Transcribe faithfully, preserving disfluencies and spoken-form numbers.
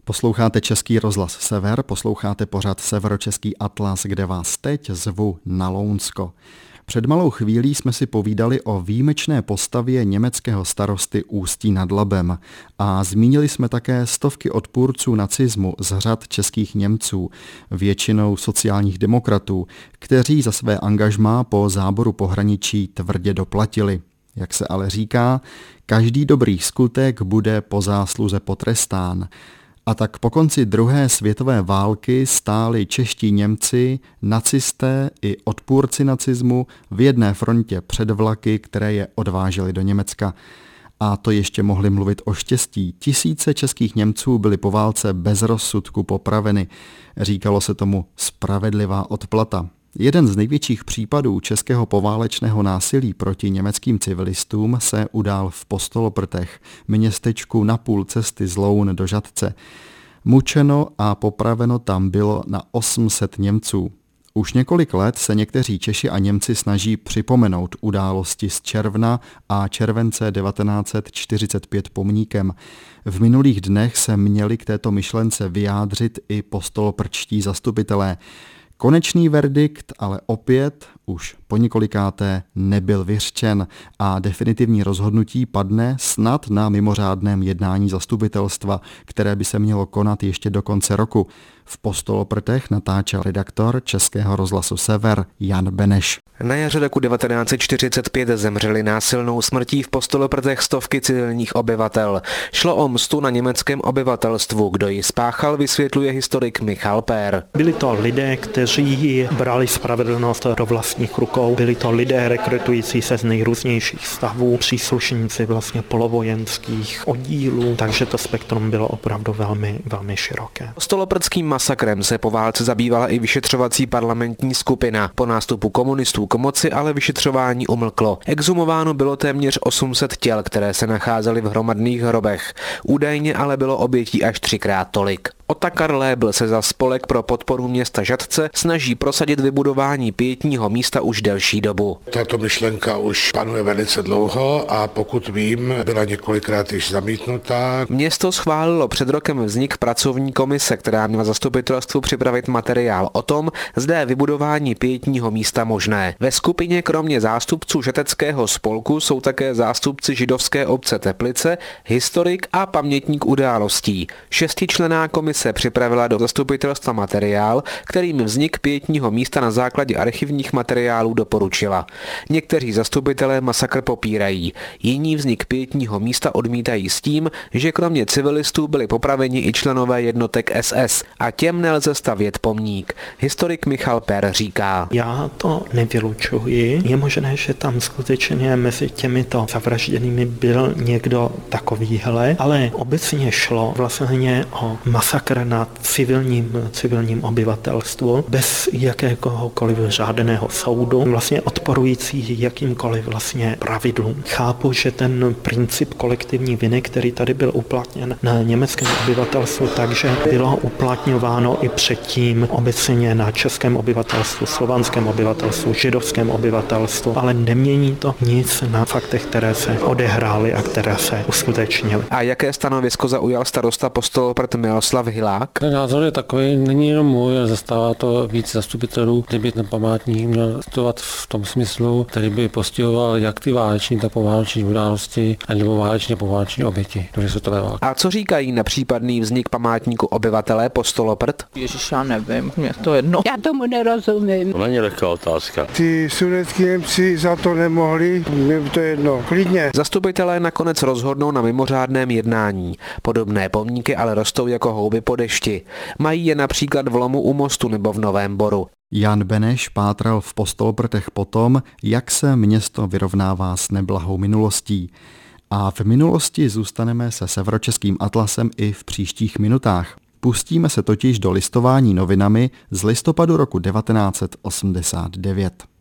Posloucháte Český rozhlas Sever, posloucháte pořad Severočeský atlas, kde vás teď zvu na Lounsko. Před malou chvílí jsme si povídali o výjimečné postavě německého starosty Ústí nad Labem a zmínili jsme také stovky odpůrců nacismu z řad českých Němců, většinou sociálních demokratů, kteří za své angažmá po záboru pohraničí tvrdě doplatili. Jak se ale říká, každý dobrý skutek bude po zásluze potrestán. A tak po konci druhé světové války stáli čeští Němci, nacisté i odpůrci nacismu v jedné frontě před vlaky, které je odvážely do Německa. A to ještě mohli mluvit o štěstí. Tisíce českých Němců byly po válce bez rozsudku popraveny. Říkalo se tomu spravedlivá odplata. Jeden z největších případů českého poválečného násilí proti německým civilistům se udál v Postoloprtech, městečku na půl cesty z Loun do Žatce. Mučeno a popraveno tam bylo na osm set Němců. Už několik let se někteří Češi a Němci snaží připomenout události z června a července devatenáct set čtyřicet pět pomníkem. V minulých dnech se měli k této myšlence vyjádřit i postoloprčtí zastupitelé. Konečný verdikt ale opět už poněkolikáté nebyl vyřčen a definitivní rozhodnutí padne snad na mimořádném jednání zastupitelstva, které by se mělo konat ještě do konce roku. V Postoloprtech natáčel redaktor Českého rozhlasu Sever Jan Beneš. Na jaře roku devatenáct set čtyřicet pět zemřeli násilnou smrtí v Postoloprtech stovky civilních obyvatel. Šlo o mstu na německém obyvatelstvu. Kdo ji spáchal, vysvětluje historik Michal Pér. Byli to lidé, kteří brali spravedlnost do vlastních rukou. Byli to lidé rekrutující se z nejrůznějších stavů, příslušníci vlastně polovojenských oddílů, takže to spektrum bylo opravdu velmi, velmi široké. Postoloprtským masakrem se po válce zabývala i vyšetřovací parlamentní skupina. Po nástupu komunistů k moci ale vyšetřování umlklo. Exhumováno bylo téměř osm set těl, které se nacházely v hromadných hrobech. Údajně ale bylo obětí až třikrát tolik. Otakar Lébl se za spolek pro podporu města Žatce snaží prosadit vybudování pietního místa už delší dobu. Tato myšlenka už panuje velice dlouho a pokud vím, byla několikrát již zamítnutá. Město schválilo před rokem vznik pracovní komise, která měla zastupitelstvu připravit materiál o tom, zda je vybudování pietního místa možné. Ve skupině kromě zástupců žateckého spolku jsou také zástupci židovské obce Teplice, historik a pamětník událostí. Šestičlenná komise se připravila do zastupitelstva materiál, kterým vznik pietního místa na základě archivních materiálů doporučila. Někteří zastupitelé masakr popírají, jiní vznik pietního místa odmítají s tím, že kromě civilistů byli popraveni i členové jednotek S S a těm nelze stavět pomník. Historik Michal Pér říká: Já to nevylučuji. Je možné, že tam skutečně mezi těmito zavražděnými byl někdo takovýhle, ale obecně šlo vlastně o masakr na civilním, civilním obyvatelstvu bez jakéhokoliv žádného soudu, vlastně odporující jakýmkoliv vlastně pravidlům. Chápu, že ten princip kolektivní viny, který tady byl uplatněn na německém obyvatelstvu, takže bylo uplatňováno i předtím obecně na českém obyvatelstvu, slovanském obyvatelstvu, židovském obyvatelstvu, ale nemění to nic na faktech, které se odehrály a které se uskutečnily. A jaké stanovisko zaujal starosta Postoloprt Miloslav Hilák? Ten názor je takový, není jenom můj, ale zastává to víc zastupitelů, kdyby ten památník měl situovat v tom smyslu, který by postihoval jak ty váleční, tak pováleční události, nebo válečně pováleční oběti druhé světové války. A co říkají na případný vznik památníku obyvatelé Postoloprt? Ježiš, já nevím, mě to jedno. Já tomu nerozumím. To není lehká otázka. Ty sudetský Němci za to nemohli, mě to jedno, klidně. Zastupitelé nakonec rozhodnou na mimořádném jednání. Podobné pomníky ale rostou jako houby po dešti. Mají je například v Lomu u Mostu nebo v Novém Boru. Jan Beneš pátral v Postoloprtech potom, jak se město vyrovnává s neblahou minulostí. A v minulosti zůstaneme se Severočeským atlasem i v příštích minutách. Pustíme se totiž do listování novinami z listopadu roku devatenáct set osmdesát devět.